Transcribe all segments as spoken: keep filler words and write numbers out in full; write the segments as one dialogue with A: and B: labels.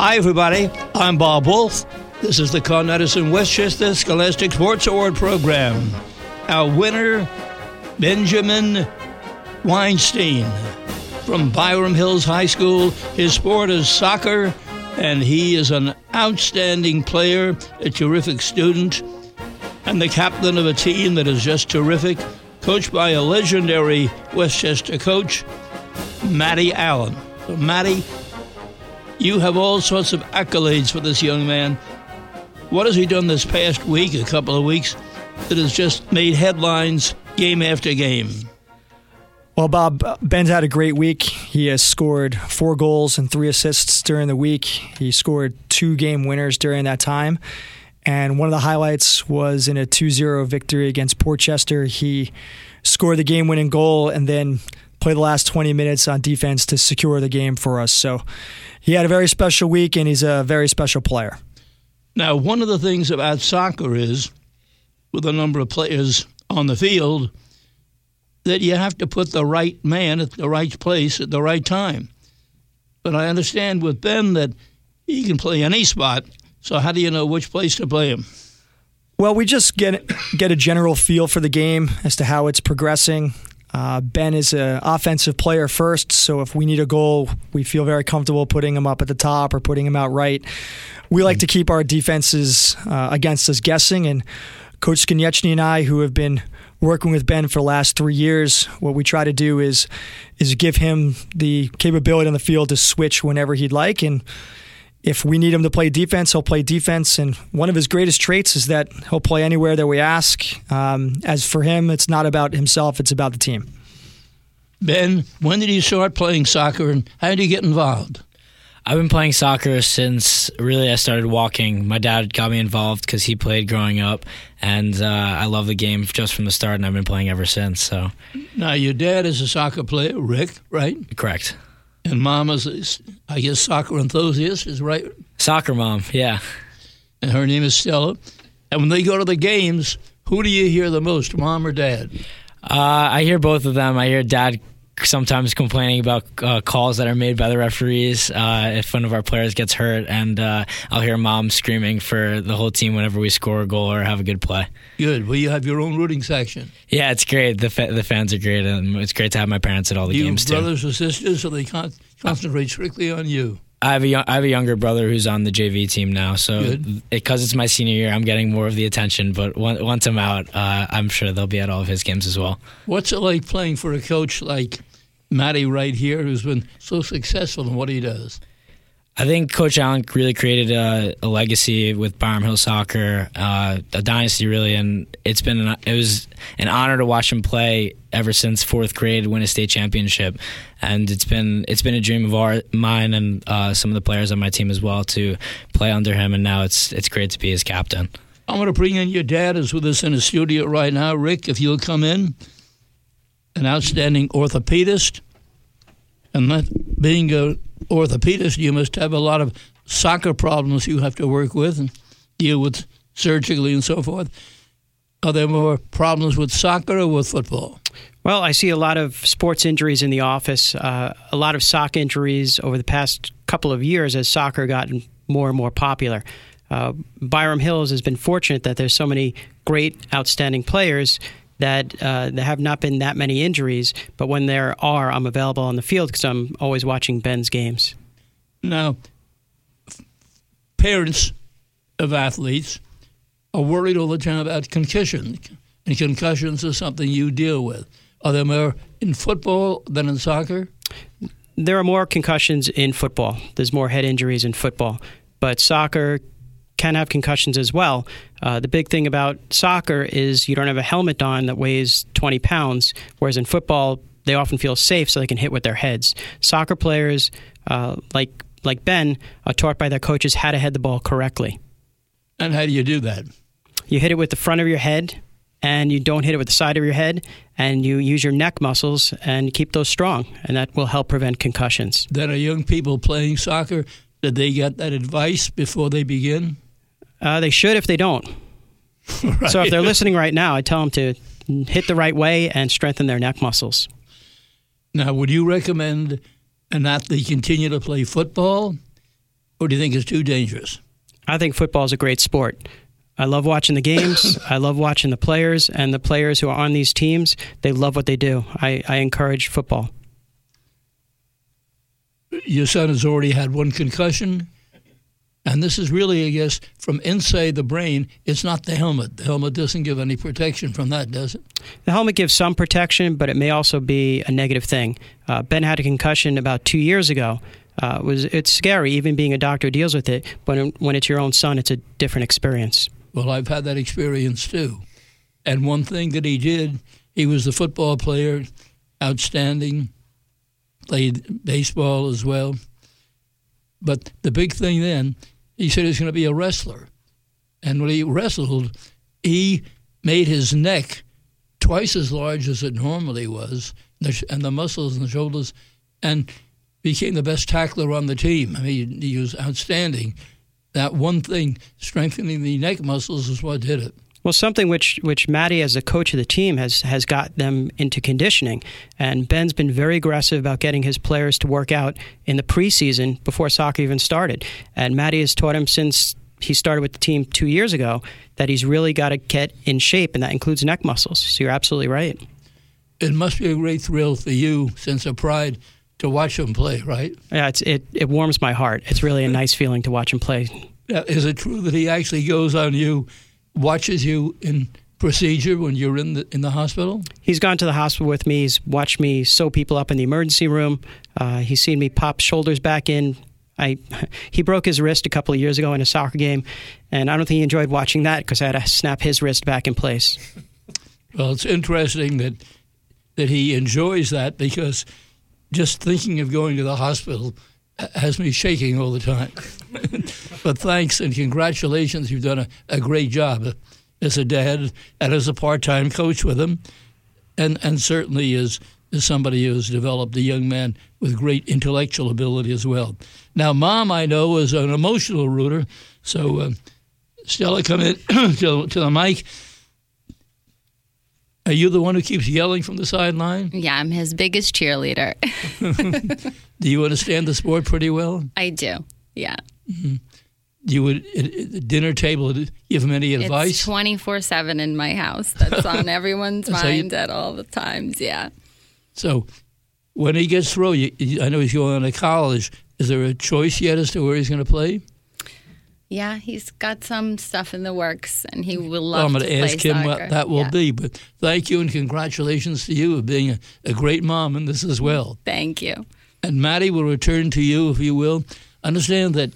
A: Hi, everybody. I'm Bob Wolf. This is the Con Edison Westchester Scholastic Sports Award Program. Our winner, Benjamin Weinstein from Byram Hills High School. His sport is soccer, and he is an outstanding player, a terrific student, and the captain of a team that is just terrific, coached by a legendary Westchester coach, Matty Allen. So, Matty, you have all sorts of accolades for this young man. What has he done this past week, a couple of weeks, that has just made headlines game after game?
B: Well, Bob, Ben's had a great week. He has scored four goals and three assists during the week. He scored two game winners during that time. And one of the highlights was in a two zero victory against Portchester. He scored the game-winning goal and then played the last twenty minutes on defense to secure the game for us. So he had a very special week, and he's a very special player.
A: Now, one of the things about soccer is, with a number of players on the field, that you have to put the right man at the right place at the right time. But I understand with Ben that he can play any spot, so how do you know which place to play him?
B: Well, we just get get a general feel for the game as to how it's progressing. Uh, Ben is an offensive player first, so if we need a goal, we feel very comfortable putting him up at the top or putting him out right. We like to keep our defenses uh, against us guessing, and Coach Skonieczny and I, who have been working with Ben for the last three years, what we try to do is is give him the capability on the field to switch whenever he'd like, and if we need him to play defense, he'll play defense. And one of his greatest traits is that he'll play anywhere that we ask. Um, as for him, it's not about himself, it's about the team.
A: Ben, when did you start playing soccer, and how did you get involved?
C: I've been playing soccer since really I started walking. My dad got me involved because he played growing up, and uh, I love the game just from the start, and I've been playing ever since. So,
A: now, your dad is a soccer player, Rick, right?
C: Correct.
A: And Mom is, I guess, soccer enthusiast, is right?
C: Soccer mom, yeah.
A: And her name is Stella. And when they go to the games, who do you hear the most, Mom or Dad?
C: Uh, I hear both of them. I hear Dad sometimes complaining about uh, calls that are made by the referees uh, if one of our players gets hurt, and uh, I'll hear Mom screaming for the whole team whenever we score a goal or have a good play.
A: Good. Well, you have your own rooting section.
C: Yeah, it's great. The fa- the fans are great, and it's great to have my parents at all the
A: you
C: games too.
A: You brothers or sisters, so they con- concentrate strictly on you?
C: I have a young, I have a younger brother who's on the J V team now, so because it, it's my senior year, I'm getting more of the attention. But one, once I'm out, uh, I'm sure they'll be at all of his games as well. What's
A: it like playing for a coach like Matty right here, who's been so successful in what he does?
C: I think Coach Allen really created a, a legacy with Byram Hill Soccer, uh, a dynasty really, and it's been an, it was an honor to watch him play ever since fourth grade, win a state championship, and it's been it's been a dream of our mine and uh, some of the players on my team as well to play under him, and now it's it's great to be his captain.
A: I'm going to bring in your dad, who's with us in the studio right now. Rick, if you'll come in. An outstanding orthopedist, and that being an orthopedist, you must have a lot of soccer problems you have to work with and deal with surgically and so forth. Are there more problems with soccer or with football?
D: Well, I see a lot of sports injuries in the office, uh, a lot of sock injuries over the past couple of years as soccer gotten more and more popular. Uh, Byram Hills has been fortunate that there's so many great, outstanding players that uh, there have not been that many injuries, but when there are, I'm available on the field because I'm always watching Ben's games.
A: Now, parents of athletes are worried all the time about concussion, and concussions is something you deal with. Are there more in football than in soccer?
D: There are more concussions in football. There's more head injuries in football, but soccer can have concussions as well. Uh, the big thing about soccer is you don't have a helmet on that weighs twenty pounds, whereas in football, they often feel safe so they can hit with their heads. Soccer players, uh, like like Ben, are taught by their coaches how to head the ball correctly.
A: And how do you do that?
D: You hit it with the front of your head, and you don't hit it with the side of your head, and you use your neck muscles and keep those strong, and that will help prevent concussions.
A: Then are young people playing soccer, did they get that advice before they begin?
D: Uh, they should if they don't. Right. So if they're listening right now, I tell them to hit the right way and strengthen their neck muscles.
A: Now, would you recommend an athlete continue to play football Or do you think it's too dangerous?
D: I think football is a great sport. I love watching the games. I love watching the players, and the players who are on these teams, they love what they do. I, I encourage football.
A: Your son has already had one concussion, and this is really, I guess, from inside the brain. It's not the helmet. The helmet doesn't give any protection from that, does it?
D: The helmet gives some protection, but it may also be a negative thing. Uh, Ben had a concussion about two years ago. Uh, it was it's scary, even being a doctor who deals with it, but when it's your own son, it's a different experience.
A: Well, I've had that experience too. And one thing that he did, he was a football player, outstanding, played baseball as well. But the big thing then, he said he was going to be a wrestler. And when he wrestled, he made his neck twice as large as it normally was, and the muscles and the shoulders, and became the best tackler on the team. I mean, he was outstanding. That one thing, strengthening the neck muscles, is what did it.
D: Well, something which which Matty, as the coach of the team, has, has got them into conditioning. And Ben's been very aggressive about getting his players to work out in the preseason before soccer even started. And Matty has taught him since he started with the team two years ago that he's really got to get in shape, and that includes neck muscles. So you're absolutely right.
A: It must be a great thrill for you, sense of pride, to watch him play, right?
D: Yeah, it's, it, it warms my heart. It's really a nice feeling to watch him play.
A: Now, is it true that he actually goes on you, watches you in procedure when you're in the in the hospital?
D: He's gone to the hospital with me. He's watched me sew people up in the emergency room. Uh, he's seen me pop shoulders back in. I he broke his wrist a couple of years ago in a soccer game, and I don't think he enjoyed watching that because I had to snap his wrist back in place.
A: Well, it's interesting that that he enjoys that, because just thinking of going to the hospital has me shaking all the time. But thanks and congratulations. You've done a, a great job as a dad and as a part-time coach with him, and, and certainly as, as somebody who has developed a young man with great intellectual ability as well. Now, Mom, I know, is an emotional rooter, so uh, Stella, come in to, to the mic. Are you the one who keeps yelling from the sideline?
E: Yeah, I'm his biggest cheerleader.
A: Do you understand the sport pretty well?
E: I do, yeah.
A: Mm-hmm. You would, at the dinner table, give him any advice?
E: It's twenty-four seven in my house. That's on everyone's
A: so
E: mind
A: you,
E: at all the times, yeah.
A: So when he gets through, you, you, I know he's going to college. Is there a choice yet as to where he's going to play?
E: Yeah, he's got some stuff in the works, and he will love
A: well, I'm
E: to
A: going
E: play
A: to ask him
E: soccer.
A: what that will
E: yeah.
A: be. But thank you and congratulations to you for being a, a great mom in this as well.
E: Thank you.
A: And Matty, will return to you, if you will. Understand that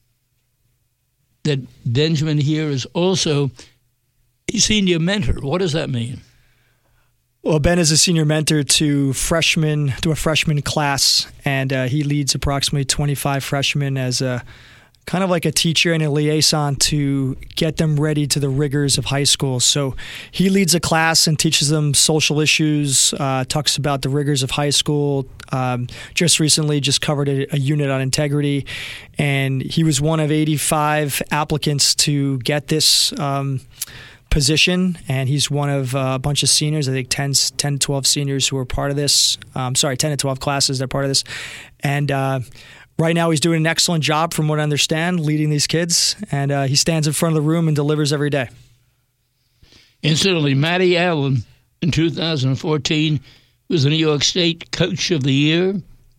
A: that Benjamin here is also a senior mentor. What does that mean?
B: Well, Ben is a senior mentor to freshmen, to a freshman class, and uh, he leads approximately twenty-five freshmen as a kind of like a teacher and a liaison to get them ready to the rigors of high school. So he leads a class and teaches them social issues, uh, talks about the rigors of high school. Um, just recently just covered a, a unit on integrity, and he was one of eighty-five applicants to get this um, position, and he's one of uh, a bunch of seniors, I think ten, ten, twelve seniors who are part of this. Um, sorry, ten to twelve classes that are part of this. And uh, right now he's doing an excellent job, from what I understand, leading these kids, and uh, he stands in front of the room and delivers every day.
A: Incidentally, Matty Allen in two thousand fourteen was the New York State Coach of the Year.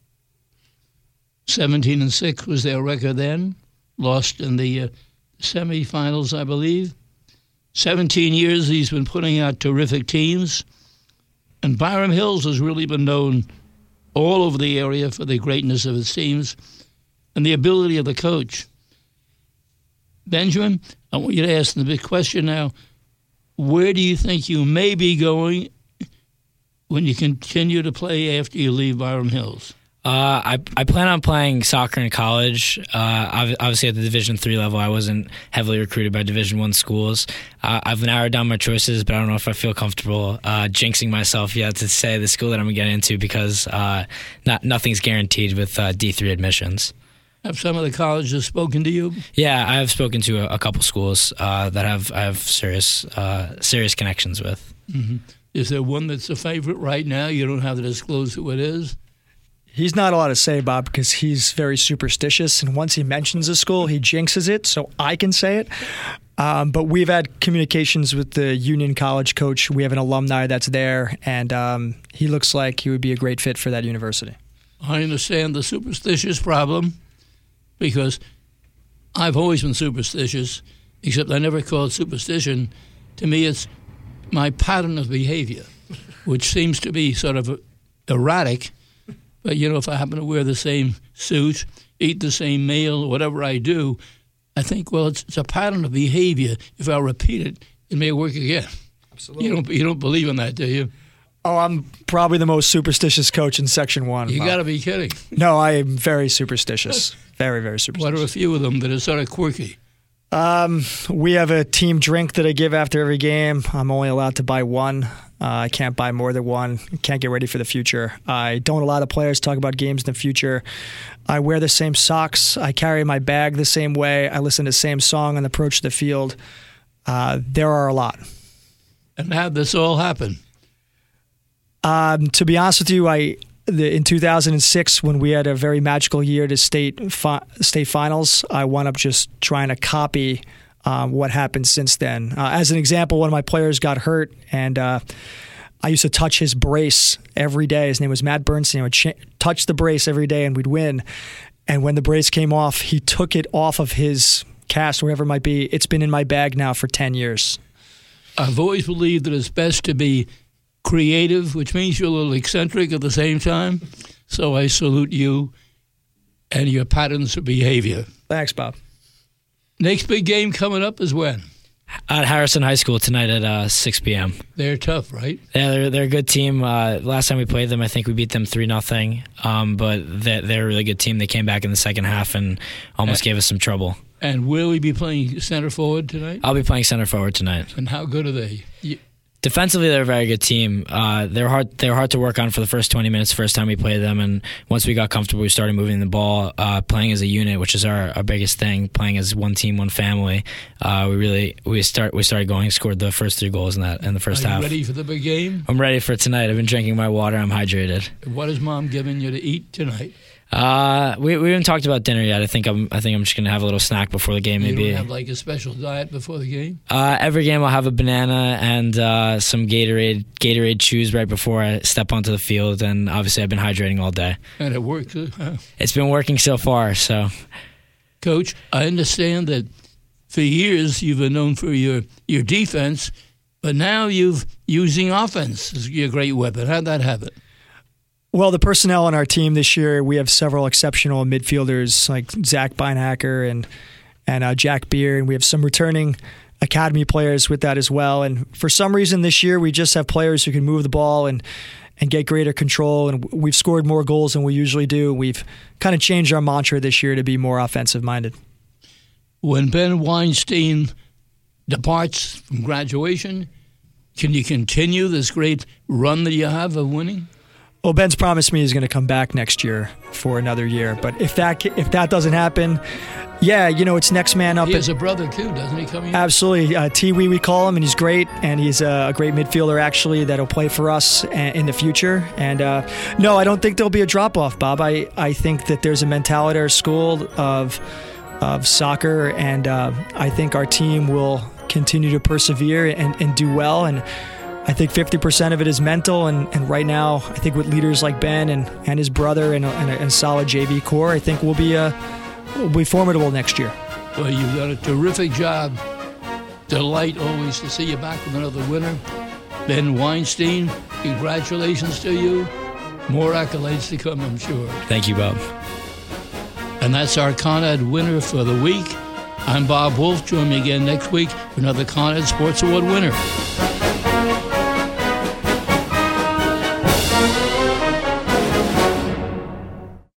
A: seventeen and six was their record then. Lost in the uh, semifinals, I believe. seventeen years he's been putting out terrific teams. And Byram Hills has really been known all over the area for the greatness of its teams and the ability of the coach. Benjamin, I want you to ask the big question now. Where do you think you may be going when you continue to play after you leave Byram Hills?
C: Uh, I I plan on playing soccer in college. Uh, obviously, at the Division three level, I wasn't heavily recruited by Division one schools. Uh, I've narrowed down my choices, but I don't know if I feel comfortable uh, jinxing myself yet to say the school that I'm going to get into, because uh, not nothing's guaranteed with uh, D three admissions.
A: Have some of the colleges spoken to you?
C: Yeah, I have spoken to a, a couple schools uh, that have I have serious uh, serious connections with.
A: Mm-hmm. Is there one that's a favorite right now? You don't have to disclose who it is?
B: He's not allowed to say, Bob, because he's very superstitious, and once he mentions a school, he jinxes it, so I can say it. Um, but we've had communications with the Union College coach. We have an alumni that's there, and um, he looks like he would be a great fit for that university.
A: I understand the superstitious problem because I've always been superstitious, except I never call it superstition. To me, it's my pattern of behavior, which seems to be sort of erratic. But, you know, if I happen to wear the same suit, eat the same meal, whatever I do, I think, well, it's, it's a pattern of behavior. If I repeat it, it may work again. Absolutely. You don't, you don't believe in that, do you?
B: Oh, I'm probably the most superstitious coach in Section one.
A: You got to be kidding.
B: No, I am very superstitious. Very, very superstitious.
A: What are a few of them that are sort of quirky?
B: Um, we have a team drink that I give after every game. I'm only allowed to buy one. Uh, I can't buy more than one. Can't get ready for the future. I don't allow the players to talk about games in the future. I wear the same socks. I carry my bag the same way. I listen to the same song on the approach to the field. Uh, there are a lot.
A: And how'd this all happen?
B: Um, to be honest with you, I the, in two thousand six, when we had a very magical year to state fi- state finals, I wound up just trying to copy um, what happened since then. Uh, as an example, one of my players got hurt, and uh, I used to touch his brace every day. His name was Matt Bernstein. I would ch- touch the brace every day, and we'd win. And when the brace came off, he took it off of his cast, wherever it might be. It's been in my bag now for ten years.
A: I've always believed that it's best to be creative, which means you're a little eccentric at the same time. So I salute you and your patterns of behavior.
B: Thanks, Bob.
A: Next big game coming up is when?
C: At Harrison High School tonight at uh, six p.m.
A: They're tough, right?
C: Yeah, they're they're a good team. Uh, last time we played them, I think we beat them three nothing. Um, but they're, they're a really good team. They came back in the second half and almost uh, gave us some trouble.
A: And will we be playing center forward tonight?
C: I'll be playing center forward tonight.
A: And how good are they? You-
C: Defensively, they're a very good team. Uh, they're hard. They're hard to work on for the first twenty minutes. First time we played them, and once we got comfortable, we started moving the ball, uh, playing as a unit, which is our, our biggest thing. Playing as one team, one family. Uh, we really we start we started going, scored the first three goals in that in the first
A: Are you
C: half.
A: Ready for the big game?
C: I'm ready for tonight. I've been drinking my water. I'm hydrated.
A: What is Mom giving you to eat tonight?
C: Uh, we we haven't talked about dinner yet. I think I'm I think I'm just gonna have a little snack before the game.
A: You
C: Maybe
A: don't have like a special diet before the game?
C: Uh, every game I'll have a banana and uh, some Gatorade Gatorade chews right before I step onto the field, and obviously I've been hydrating all day.
A: And it works. Huh?
C: It's been working so far. So,
A: Coach, I understand that for years you've been known for your your defense, but now you've using offense as your great weapon. How'd that happen?
B: Well, the personnel on our team this year, we have several exceptional midfielders like Zach Beinhacker and and uh, Jack Beer, and we have some returning academy players with that as well. And for some reason this year, we just have players who can move the ball and and get greater control, and we've scored more goals than we usually do. We've kind of changed our mantra this year to be more offensive-minded.
A: When Ben Weinstein departs from graduation, can you continue this great run that you have of winning?
B: Well, Ben's promised me he's going to come back next year for another year. But if that if that doesn't happen, yeah, you know, it's next man up.
A: He has a brother, too, doesn't he, coming in?
B: Absolutely. Uh, T-Wee, we call him, and he's great. And he's a great midfielder, actually, that'll play for us in the future. And, uh, no, I don't think there'll be a drop-off, Bob. I, I think that there's a mentality at our school of, of soccer, and uh, I think our team will continue to persevere and, and do well. And I think fifty percent of it is mental, and, and right now, I think with leaders like Ben and, and his brother and a, and, a, and a solid J V core, I think we'll be a, we'll be formidable next year.
A: Well, you've done a terrific job. Delight always to see you back with another winner. Ben Weinstein, congratulations to you. More accolades to come, I'm sure.
C: Thank you, Bob.
A: And that's our Conrad winner for the week. I'm Bob Wolf. Join me again next week for another Conrad Sports Award winner.